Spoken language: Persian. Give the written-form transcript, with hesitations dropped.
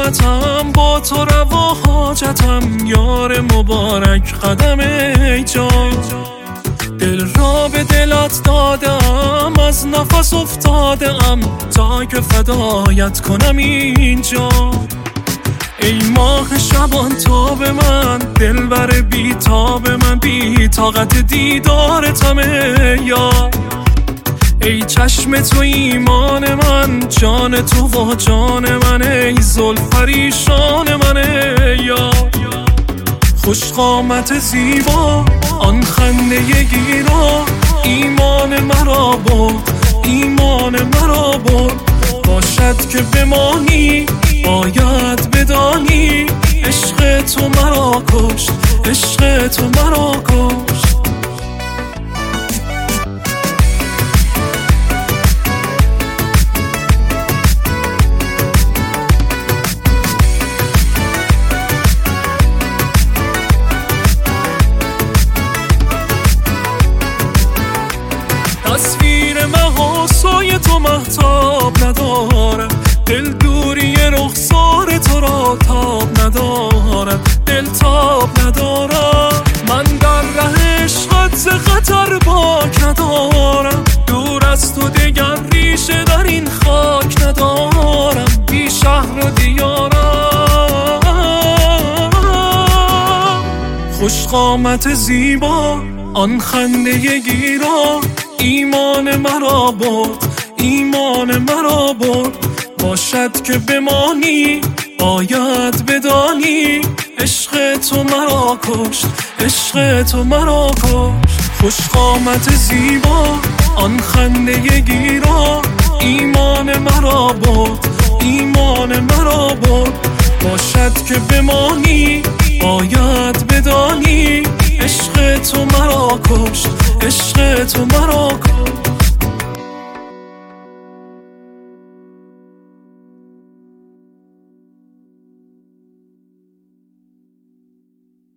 سلامتم، با تو روا حاجتم، یار مبارک قدم ای جان. دل را به دلت دادم، از نفس افتادم تا که فدایت کنم اینجا. ای ماه شبان تاب من، دلبر بی تاب من، بی طاقت دیدارتم ای یار. ای چشم تو ایمان من، جان تو و جان من، ای زلفریشان من ای یار. خوش قامت زیبا، آن خنده گیرا، ایمان مرا برد، ایمان مرا برد. باشد که بمانی باید بدانی، عشق تو مرا کشت، عشق تو مرا کشت. تصویر محاسای تو مهتاب ندارم، دل دوری رخسار تو را تاب ندارم، دل تاب ندارم. من در ره عشقت ز خطر باک ندارم، دور از تو دگر ریشه در این خاک ندارم، بی شهر و دیارم. خوش قامت زیبا، آن خنده گیرا، ایمان مرا برد، ایمان مرا برد. باشد که بمانی باید بدانی، عشق تو مرا کشت، عشق تو مرا کشت. خوش قامت زیبا، آن خنده گیرا، ایمان مرا برد، ایمان مرا برد. باشد که بمانی